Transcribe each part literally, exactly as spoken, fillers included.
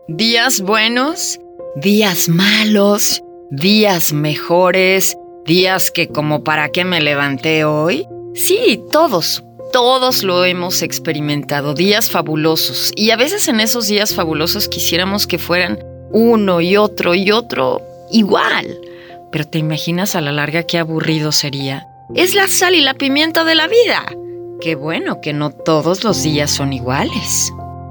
Días buenos, días malos, días mejores, días que como para qué me levanté hoy. Sí, todos, todos lo hemos experimentado, días fabulosos. Y a veces en esos días fabulosos quisiéramos que fueran uno y otro y otro igual. Pero ¿te imaginas a la larga qué aburrido sería? Es la sal y la pimienta de la vida. Qué bueno que no todos los días son iguales.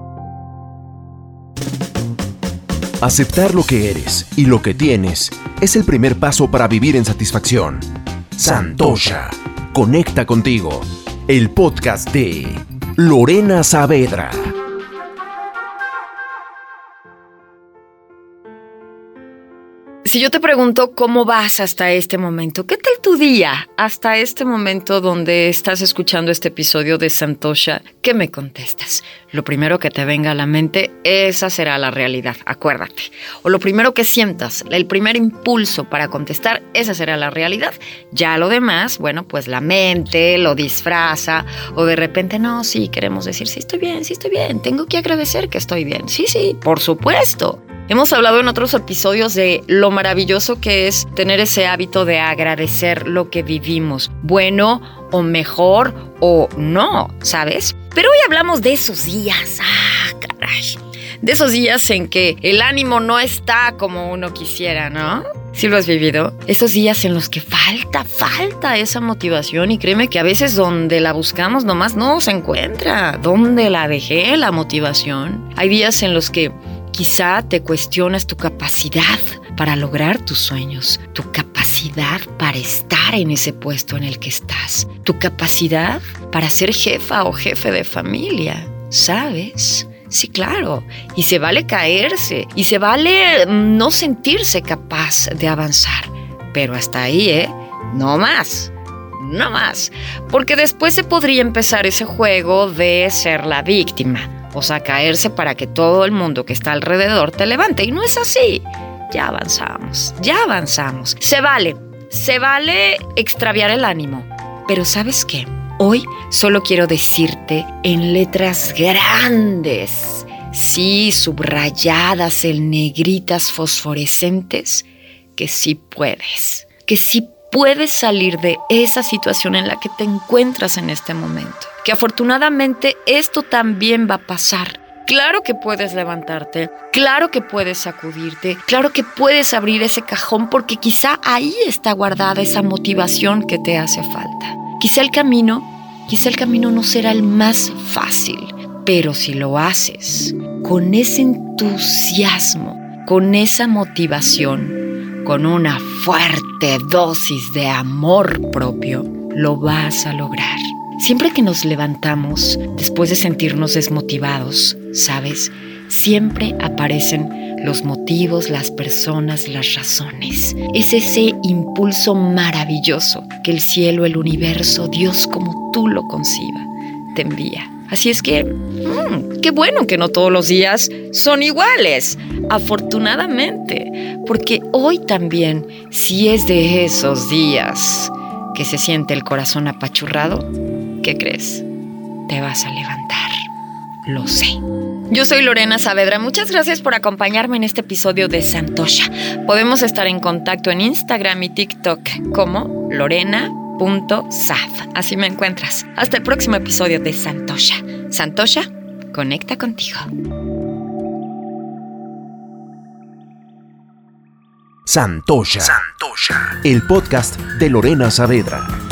Aceptar lo que eres y lo que tienes es el primer paso para vivir en satisfacción. Santosha, conecta contigo. El podcast de Lorena Saavedra. Si yo te pregunto cómo vas hasta este momento, ¿qué tal tu día hasta este momento donde estás escuchando este episodio de Santosha? ¿Qué me contestas? Lo primero que te venga a la mente, esa será la realidad, acuérdate. O lo primero que sientas, el primer impulso para contestar, esa será la realidad. Ya lo demás, bueno, pues la mente lo disfraza o de repente, no, sí, queremos decir, sí estoy bien, sí estoy bien, tengo que agradecer que estoy bien. Sí, sí, por supuesto. Hemos hablado en otros episodios de lo maravilloso que es tener ese hábito de agradecer lo que vivimos, bueno o mejor o no, ¿sabes? Pero hoy hablamos de esos días, ah, caray, de esos días en que el ánimo no está como uno quisiera, ¿no? ¿Sí lo has vivido? Esos días en los que falta, falta esa motivación y créeme que a veces donde la buscamos nomás no se encuentra, ¿dónde la dejé la motivación? Hay días en los que quizá te cuestionas tu capacidad para lograr tus sueños, tu capacidad para estar en ese puesto en el que estás, tu capacidad para ser jefa o jefe de familia, ¿sabes? Sí, claro. Y se vale caerse y se vale no sentirse capaz de avanzar. Pero hasta ahí, ¿eh? No más. No más. Porque después se podría empezar ese juego de ser la víctima. O sea, caerse para que todo el mundo que está alrededor te levante. Y no es así. Ya avanzamos, ya avanzamos. Se vale, se vale extraviar el ánimo. Pero ¿sabes qué? Hoy solo quiero decirte en letras grandes, sí, subrayadas en negritas fosforescentes, que sí puedes. Que sí puedes salir de esa situación en la que te encuentras en este momento. Que afortunadamente esto también va a pasar. Claro que puedes levantarte, claro que puedes sacudirte, claro que puedes abrir ese cajón porque quizá ahí está guardada esa motivación que te hace falta. Quizá el camino, quizá el camino no será el más fácil, pero si lo haces con ese entusiasmo, con esa motivación, con una fuerte dosis de amor propio, lo vas a lograr. Siempre que nos levantamos, después de sentirnos desmotivados, ¿sabes? Siempre aparecen los motivos, las personas, las razones. Es ese impulso maravilloso que el cielo, el universo, Dios como tú lo conciba, te envía. Así es que, mmm, qué bueno que no todos los días son iguales, afortunadamente. Porque hoy también, si es de esos días que se siente el corazón apachurrado, ¿qué crees? Te vas a levantar. Lo sé. Yo soy Lorena Saavedra. Muchas gracias por acompañarme en este episodio de Santosha. Podemos estar en contacto en Instagram y TikTok como lorena punto sav. Así me encuentras. Hasta el próximo episodio de Santosha. Santosha, conecta contigo. Santosha. Santosha. El podcast de Lorena Saavedra.